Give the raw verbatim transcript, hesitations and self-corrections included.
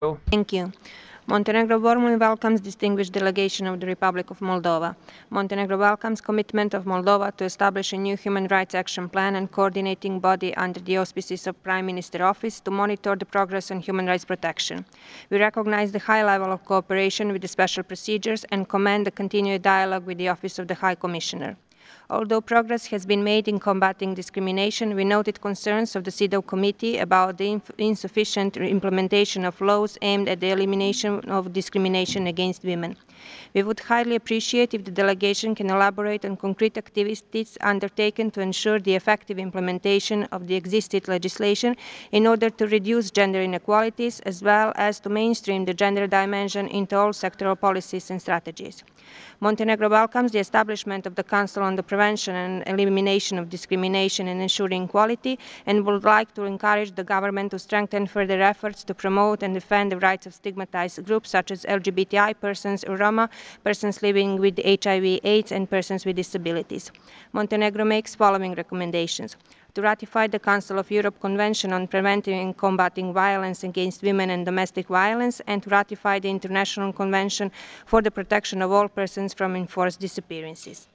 Thank you. Montenegro warmly welcomes distinguished delegation of the Republic of Moldova. Montenegro welcomes commitment of Moldova to establish a new human rights action plan and coordinating body under the auspices of Prime Minister Office to monitor the progress on human rights protection. We recognize the high level of cooperation with the special procedures and commend the continued dialogue with the Office of the High Commissioner. Although progress has been made in combating discrimination, we noted concerns of the CEDAW Committee about the inf insufficient implementation of laws aimed at the elimination of discrimination against women. We would highly appreciate if the delegation can elaborate on concrete activities undertaken to ensure the effective implementation of the existing legislation in order to reduce gender inequalities, as well as to mainstream the gender dimension into all sectoral policies and strategies. Montenegro welcomes the establishment of the Council on the Prevention and Elimination of Discrimination and Ensuring Equality, and would like to encourage the government to strengthen further efforts to promote and defend the rights of stigmatized groups such as L G B T I persons, Roma, persons living with H I V AIDS, and persons with disabilities. Montenegro makes following recommendations: to ratify the Council of Europe Convention on Preventing and Combating Violence Against Women and Domestic Violence, and to ratify the International Convention for the Protection of All Persons from Enforced Disappearances.